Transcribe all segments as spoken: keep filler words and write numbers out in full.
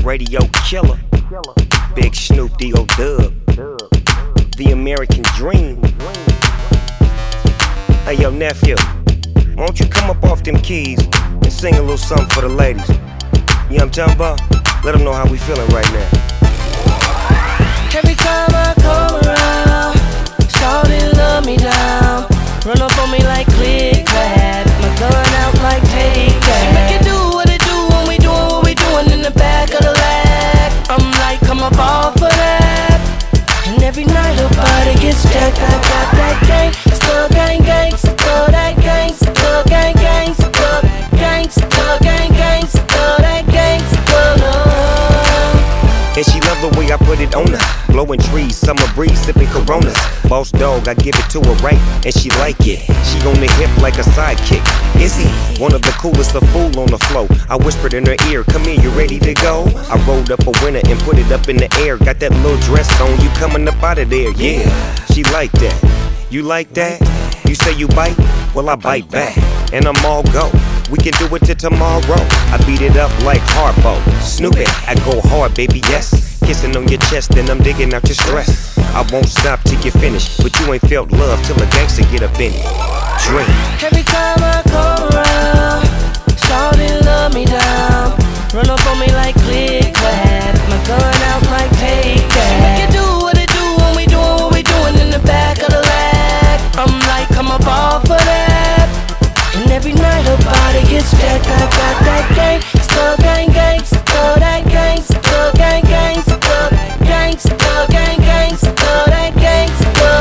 radio killer. Big Snoop D O Dub. The American Dream. Hey yo nephew, why don't you come up off them keys and sing a little something for the ladies? You know what I'm talking about? Let them know how we feeling right now. Every time I come around, shawty love me down. Run up on me like click clack, my gun out like take that. She make it do what it do when we doing what we doing in the back of the lag. I'm like, come up off of that. And every night her body gets jacked. I got that gang, still gang gang, still that gang, still gang gang, still gang, still gang gang, still that gang, still love. And she love the way I put it on her. Blowing trees, summer breeze, sipping Coronas. Boss dog, I give it to her right, and she like it. She on the hip like a sidekick. Is he one of the coolest, a fool on the flow? I whispered in her ear, come here, you ready to go? I rolled up a winner and put it up in the air. Got that little dress on, you coming up out of there, yeah. She like that. You like that? You say you bite? Well, I bite back, and I'm all go. We can do it till tomorrow. I beat it up like Harpo. Snoop it, I go hard, baby, yes. Kissing on your chest, then I'm digging out your stress. I won't stop till you finish, but you ain't felt love till a gangster get up in it. Drink. Every time I come around, shawty love me down. Run up on me like click clack, my gun out like take that. She make it do what it do when we doing what we doing in the back of the lag. I'm like, come up off of that. And every night her body gets jacked. I got that gang, still gang gang, still that gang, still gang gang, still gang, still gang gang, still that gang, still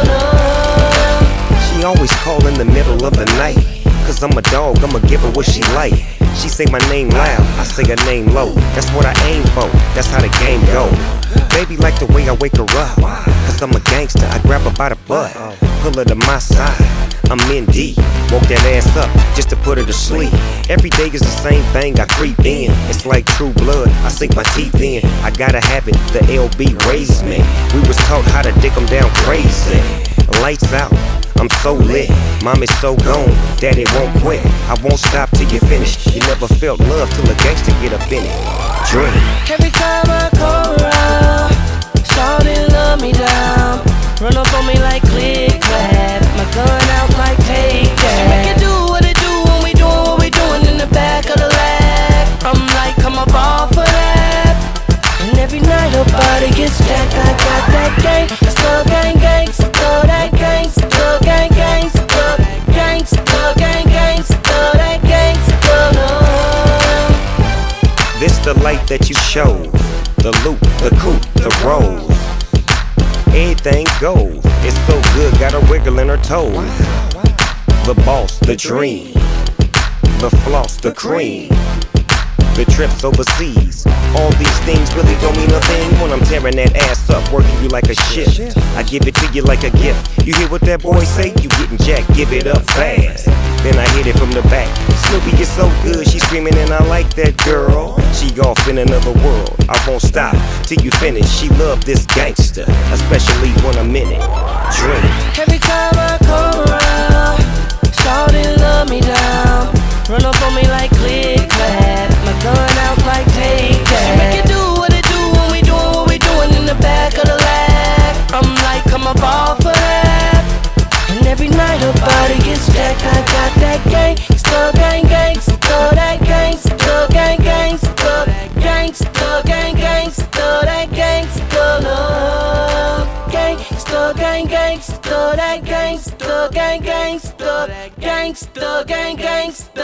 love. She always call in the middle of the night, cause I'm a dog, I'ma give her what she like. She say my name loud, I say her name low. That's what I aim for, that's how the game go. Baby like the way I wake her up, cause I'm a gangster, I grab her by the butt, pull her to my side. I'm in deep, woke that ass up just to put her to sleep. Every day is the same thing, I creep in. It's like true blood, I sink my teeth in. I gotta have it, the L B raised me. We was taught how to dick them down crazy. Lights out, I'm so lit. Mom is so gone, daddy won't quit. I won't stop till you finish. You never felt love till a gangster get up in it. Drink. Every time I come around, shawty love me down. Run up on me like click clack, my gun out like take that. She make it do what it do when we doing what we doing in the back of the lag. I'm like, come up off of that. And every night her body gets jacked. I got that gang, still gang gang, still that gang, still gang gang, still gang, still gang gang, still that gang, still love. This the light that you showed, the loop, the coupe, the rose. Everything goes, it's so good, got her wiggling her toes. The boss, the dream, the floss, the cream, the trips overseas. All these things really don't mean a thing when I'm tearing that ass up, working you like a shift. I give it to you like a gift. You hear what that boy say? You getting jacked, give it up fast. Then I hit it from the back. Snoopy is so good, she screaming and I like that girl. She off in another world, I won't stop till you finish. She love this gangster, especially when I'm in it. Drink. Every time I come around, shawty love me down. Run up on me like click clack, my gun out like take that. She make it do what it do when we doing what we doing in the back of the lag. I'm like, come up off of that. And every night her body gets jacked. I got that gang, still gang gang, still that gang, still gang gang, still gang, still gang gang, still that gang, still love. Gang, still gang gang, still that gang, still gang gang, still gang, still gang gang.